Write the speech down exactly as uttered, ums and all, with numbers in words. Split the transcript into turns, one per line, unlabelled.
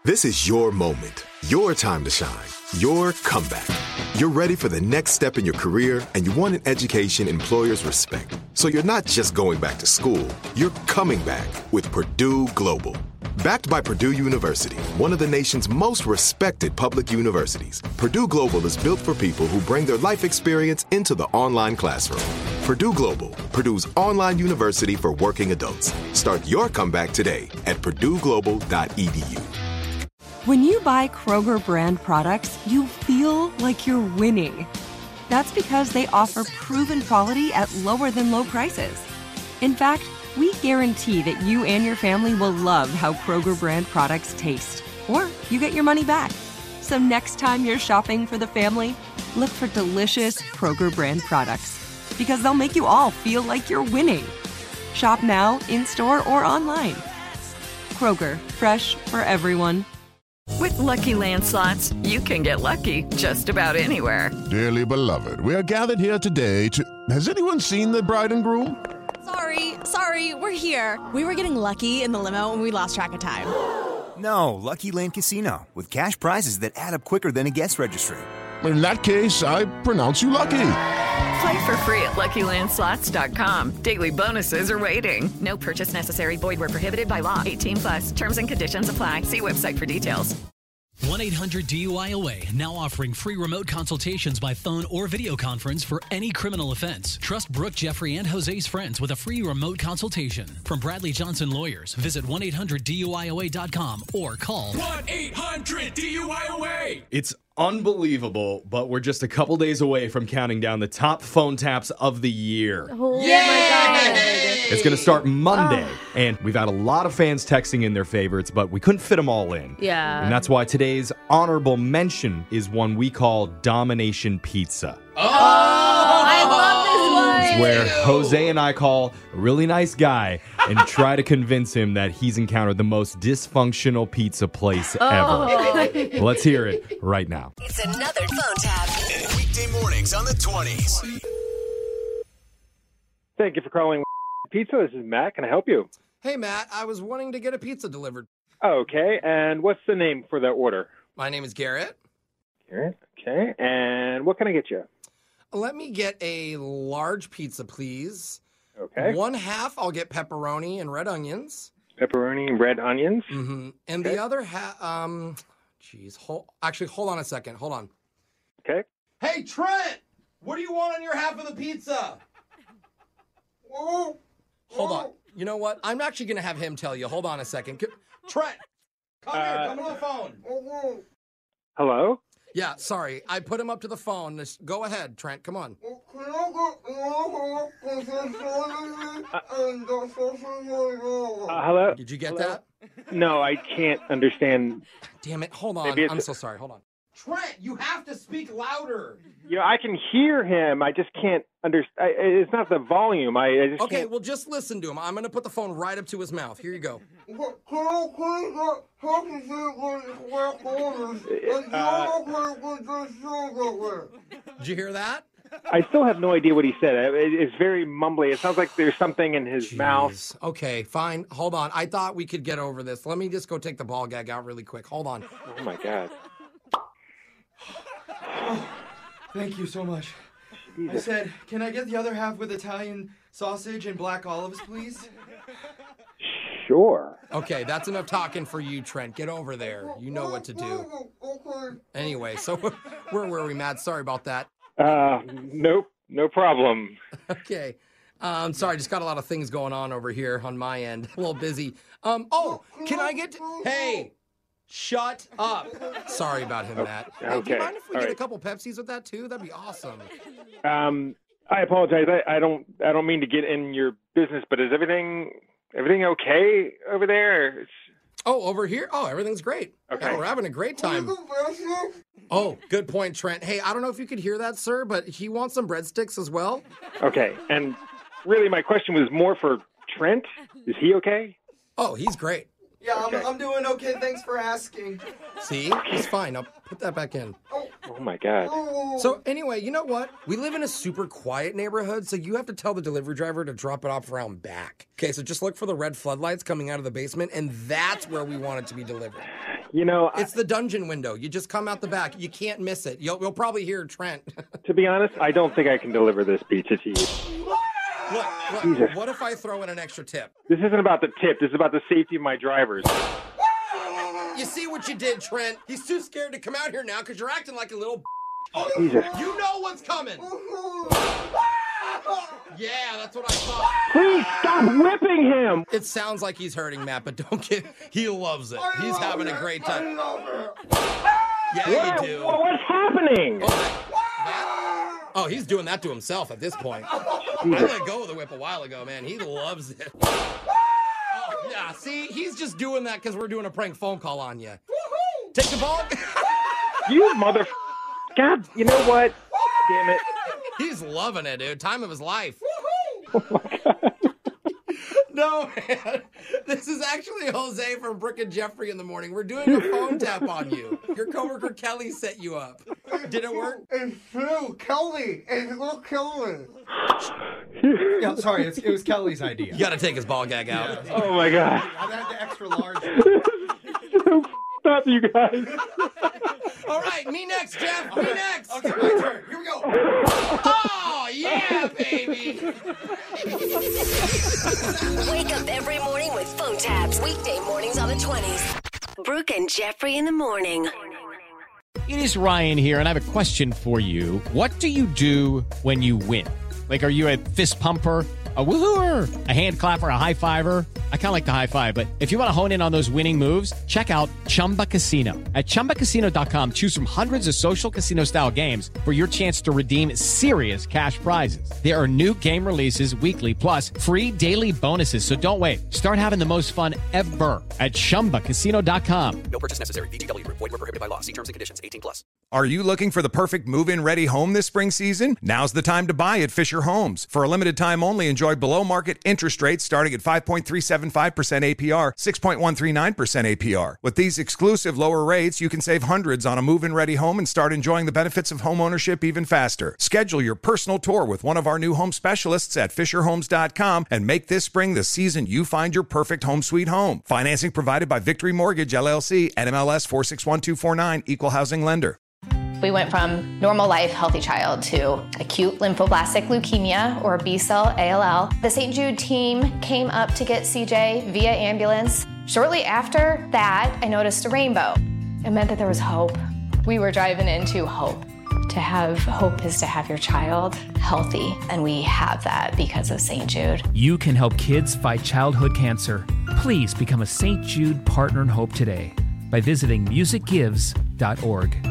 This is your moment, your time to shine, your comeback. You're ready for the next step in your career, and you want an education employers respect. So you're not just going back to school, you're coming back with Purdue Global. Backed by Purdue University, one of the nation's most respected public universities, Purdue Global is built for people who bring their life experience into the online classroom. Purdue Global, Purdue's online university for working adults. Start your comeback today at purdue global dot e d u.
When you buy Kroger brand products, you feel like you're winning. That's because they offer proven quality at lower than low prices. In fact, we guarantee that you and your family will love how Kroger brand products taste, or you get your money back. So next time you're shopping for the family, look for delicious Kroger brand products, because they'll make you all feel like you're winning. Shop now, in-store, or online. Kroger, fresh for everyone.
With Lucky Land Slots, you can get lucky just about anywhere.
Dearly beloved, we are gathered here today to... Has anyone seen the bride and groom?
Sorry, sorry, we're here. We were getting lucky in the limo and we lost track of time.
No, Lucky Land Casino, with cash prizes that add up quicker than a guest registry.
In that case, I pronounce you lucky.
Play for free at lucky land slots dot com. Daily bonuses are waiting. No purchase necessary. Void where prohibited by law. eighteen plus. Terms and conditions apply. See website for details.
one eight hundred D U I O A now offering free remote consultations by phone or video conference for any criminal offense. Trust Brooke, Jeffrey, and Jose's friends with a free remote consultation. From Bradley Johnson Lawyers, visit one eight hundred D U I O A dot com or call
one eight hundred D U I O A.
It's unbelievable, but we're just a couple days away from counting down the top phone taps of the year.
Oh my God.
It's going to start Monday, oh. and we've had a lot of fans texting in their favorites, but we couldn't fit them all in.
Yeah.
And that's why today's honorable mention is one we call Domination Pizza.
Oh, I love this one.
Where Jose and I call a really nice guy and try to convince him that he's encountered the most dysfunctional pizza place
oh.
ever. Let's hear it right now.
It's another phone tap.
Weekday mornings on the twenties.
Thank you for calling Pizza. This is Matt. Can I help you?
Hey, Matt. I was wanting to get a pizza delivered.
Okay. And what's the name for that order?
My name is Garrett.
Garrett. Okay. And what can I get you?
Let me get a large pizza, please.
Okay.
One half, I'll get pepperoni and red onions.
Pepperoni and red onions?
Mm-hmm. And okay. The other half, um, geez, hold, actually, hold on a second. Hold on.
Okay.
Hey, Trent! What do you want on your half of the pizza? Hold on. You know what? I'm actually going to have him tell you. Hold on a second. Trent, come uh, here. Come to the phone.
Hello?
Yeah, sorry. I put him up to the phone. Just go ahead, Trent. Come on.
Uh, hello?
Did you get
hello?
that?
No, I can't understand.
Damn it. Hold on. I'm so sorry. Hold on. Trent, you have to speak louder.
You know, I can hear him. I just can't understand. It's not the volume. I, I just
Okay,
can't.
well, just listen to him. I'm going to put the phone right up to his mouth. Here you go. Did you hear that?
I still have no idea what he said. It's very mumbly. It sounds like there's something in his
Jeez.
mouth.
Okay, fine. Hold on. I thought we could get over this. Let me just go take the ball gag out really quick. Hold on.
Oh, my God.
Oh, thank you so much. Jesus. I said, can I get the other half with Italian sausage and black olives, please?
Sure.
Okay, that's enough talking for you, Trent. Get over there. You know what to do. Anyway, so where were we, Matt? Sorry about that.
Uh, nope. No problem.
Okay. Um, sorry, just got a lot of things going on over here on my end. A little busy. Um, oh, can I get to... Hey! Shut up. Sorry about him, Matt. Hey,
Okay.
do you mind if we
All
get
right.
a couple Pepsis with that too? That'd be awesome.
Um, I apologize. I, I don't. I don't mean to get in your business, but is everything everything okay over there? It's...
Oh, over here? Oh, everything's great.
Okay.
Yeah, we're having a great time. Oh, good point, Trent. Hey, I don't know if you could hear that, sir, but he wants some breadsticks as well.
Okay. And really, my question was more for Trent. Is he okay?
Oh, he's great.
Yeah,
Okay.
I'm, I'm doing okay. Thanks for asking.
See? He's fine. I'll put that back in.
Oh my God.
So anyway, you know what? We live in a super quiet neighborhood, so you have to tell the delivery driver to drop it off around back. Okay, so just look for the red floodlights coming out of the basement, and that's where we want it to be delivered.
You know,
it's the dungeon window. You just come out the back. You can't miss it. You'll, you'll probably hear Trent.
To be honest, I don't think I can deliver this pizza to you.
Look, look,
Jesus.
What if I throw in an extra tip?
This isn't about the tip. This is about the safety of my drivers.
You see what you did, Trent? He's too scared to come out here now because you're acting like a little.
Jesus.
You know what's coming. Yeah, that's what I thought.
Please stop whipping him.
It sounds like he's hurting, Matt, but don't get. He loves it. He's having a great time. Yeah,
what?
you do.
What's happening?
Oh, that? Oh, he's doing that to himself at this point. I let go of the whip a while ago, man. He loves it. Oh, yeah, see, he's just doing that because we're doing a prank phone call on you. Take the ball.
You mother. God, you know what? Damn it.
He's loving it, dude. Time of his life.
Oh my God.
No, man. This is actually Jose from Brooke and Jeffrey in the morning. We're doing a phone tap on you. Your coworker Kelly set you up. Did it work?
It's true. Kelly. It's little Kelly. Yeah, sorry. It's, it was Kelly's idea.
You got to take his ball gag out.
Yeah. Oh, my God.
I had the extra large.
So f***ed up, you guys.
All right, me next, Jeff. Me next.
Okay, my turn. Here we go.
Oh, yeah, baby.
Wake up every morning with phone taps. Weekday mornings on the twenties. Brooke and Jeffrey in the morning.
It is Ryan here, and I have a question for you. What do you do when you win? Like, are you a fist pumper, a woohooer, a hand clapper, a high fiver? I kind of like the high five, but if you want to hone in on those winning moves, check out Chumba Casino. At chumba casino dot com, choose from hundreds of social casino style games for your chance to redeem serious cash prizes. There are new game releases weekly, plus free daily bonuses. So don't wait. Start having the most fun ever at chumba casino dot com.
No purchase necessary. V G W. Void where prohibited by law. See terms and conditions. eighteen plus.
Are you looking for the perfect move-in ready home this spring season? Now's the time to buy at Fisher Homes. For a limited time only, enjoy below market interest rates starting at five point three seven five percent A P R, six point one three nine percent A P R. With these exclusive lower rates, you can save hundreds on a move-in ready home and start enjoying the benefits of home ownership even faster. Schedule your personal tour with one of our new home specialists at fisher homes dot com and make this spring the season you find your perfect home sweet home. Financing provided by Victory Mortgage, L L C, N M L S four six one two four nine, Equal Housing Lender.
We went from normal life, healthy child to acute lymphoblastic leukemia, or B-cell A L L. The Saint Jude team came up to get C J via ambulance. Shortly after that, I noticed a rainbow. It meant that there was hope. We were driving into hope. To have hope is to have your child healthy, and we have that because of Saint Jude.
You can help kids fight childhood cancer. Please become a Saint Jude Partner in Hope today by visiting music gives dot org.